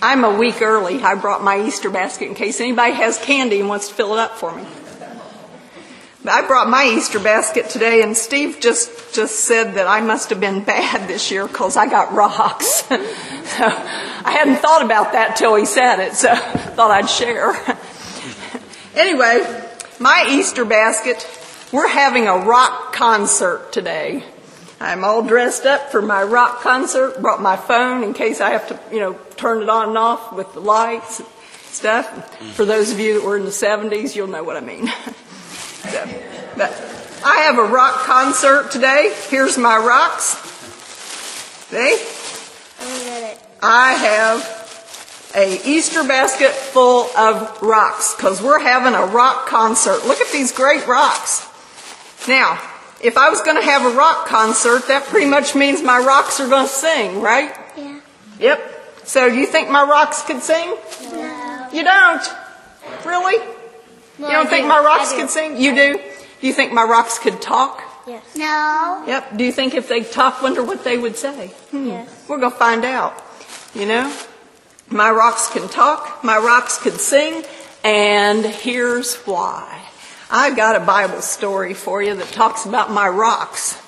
I'm a week early. I brought my Easter basket in case anybody has candy and wants to fill it up for me. But I brought my Easter basket today, and Steve just said that I must have been bad this year because I got rocks. So I hadn't thought about that till he said it, so thought I'd share. Anyway, my Easter basket, we're having a rock concert today. I'm all dressed up for my rock concert. Brought my phone in case I have to, turn it on and off with the lights and stuff. For those of you that were in the 70s, you'll know what I mean. But I have a rock concert today. Here's my rocks. See? I have a Easter basket full of rocks because we're having a rock concert. Look at these great rocks. Now, if I was going to have a rock concert, that pretty much means my rocks are going to sing, right? Yeah. Yep. So do you think my rocks could sing? No. You don't? Really? Well, You don't think my rocks could sing? You do? Do you think my rocks could talk? Yes. No. Yep. Do you think if they talk, wonder what they would say? Yes. We're going to find out. My rocks can talk, my rocks could sing, and here's why. I've got a Bible story for you that talks about my rocks.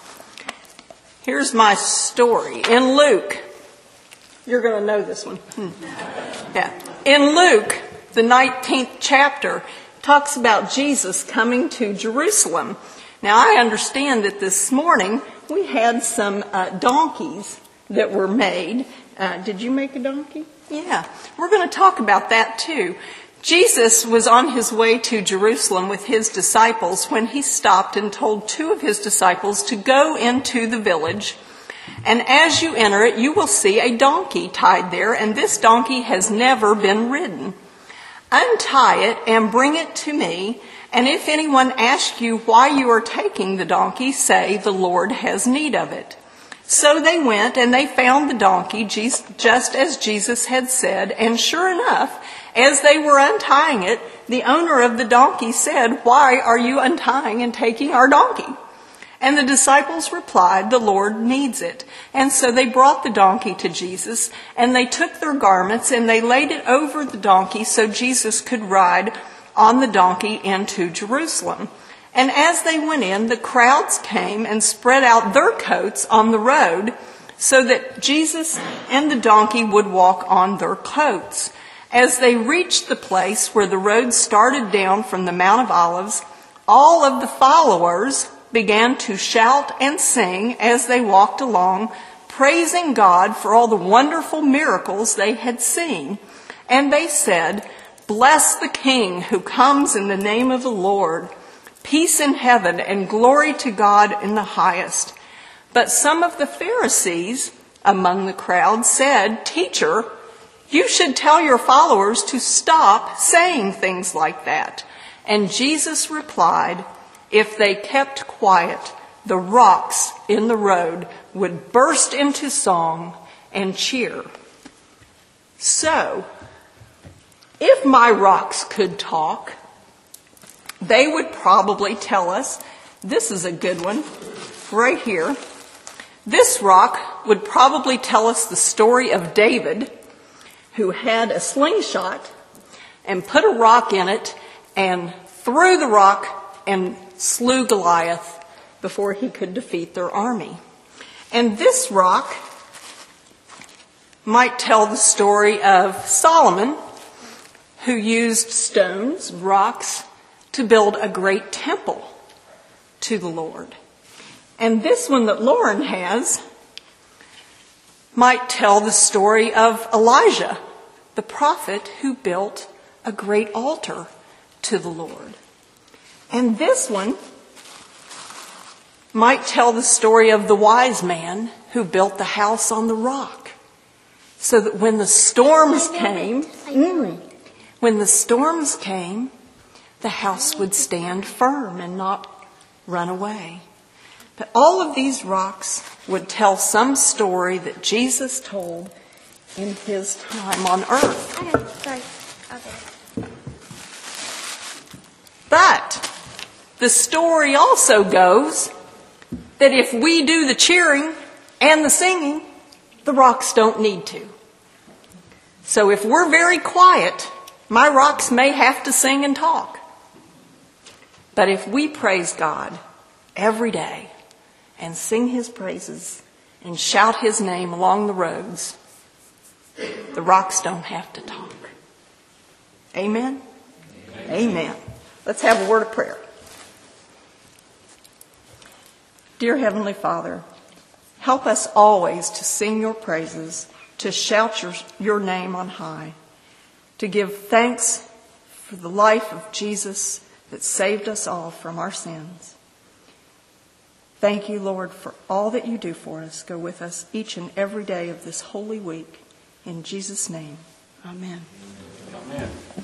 Here's my story. In Luke, you're going to know this one. Yeah. In Luke, the 19th chapter, talks about Jesus coming to Jerusalem. Now, I understand that this morning we had some donkeys that were made. Did you make a donkey? Yeah. We're going to talk about that too. Jesus was on his way to Jerusalem with his disciples when he stopped and told two of his disciples to go into the village. And as you enter it, you will see a donkey tied there, and this donkey has never been ridden. Untie it and bring it to me, and if anyone asks you why you are taking the donkey, say, the Lord has need of it. So they went and they found the donkey just as Jesus had said, and sure enough, as they were untying it, the owner of the donkey said, "Why are you untying and taking our donkey?" And the disciples replied, "The Lord needs it." And so they brought the donkey to Jesus, and they took their garments and they laid it over the donkey so Jesus could ride on the donkey into Jerusalem. And as they went in, the crowds came and spread out their coats on the road so that Jesus and the donkey would walk on their coats. As they reached the place where the road started down from the Mount of Olives, all of the followers began to shout and sing as they walked along, praising God for all the wonderful miracles they had seen. And they said, "Bless the King who comes in the name of the Lord. Peace in heaven and glory to God in the highest." But some of the Pharisees among the crowd said, "Teacher, you should tell your followers to stop saying things like that." And Jesus replied, "If they kept quiet, the rocks in the road would burst into song and cheer." So, if my rocks could talk, they would probably tell us, this is a good one, right here. This rock would probably tell us the story of David, who had a slingshot and put a rock in it and threw the rock and slew Goliath before he could defeat their army. And this rock might tell the story of Solomon, who used stones, rocks, to build a great temple to the Lord. And this one that Lauren has might tell the story of Elijah, the prophet who built a great altar to the Lord. And this one might tell the story of the wise man who built the house on the rock, so that when the storms came, the house would stand firm and not run away. But all of these rocks would tell some story that Jesus told in his time on earth. But the story also goes that if we do the cheering and the singing, the rocks don't need to. So if we're very quiet, my rocks may have to sing and talk. But if we praise God every day and sing his praises and shout his name along the roads, the rocks don't have to talk. Amen? Amen. Let's have a word of prayer. Dear Heavenly Father, help us always to sing your praises, to shout your name on high, to give thanks for the life of Jesus that saved us all from our sins. Thank you, Lord, for all that you do for us. Go with us each and every day of this holy week. In Jesus' name, amen. Amen.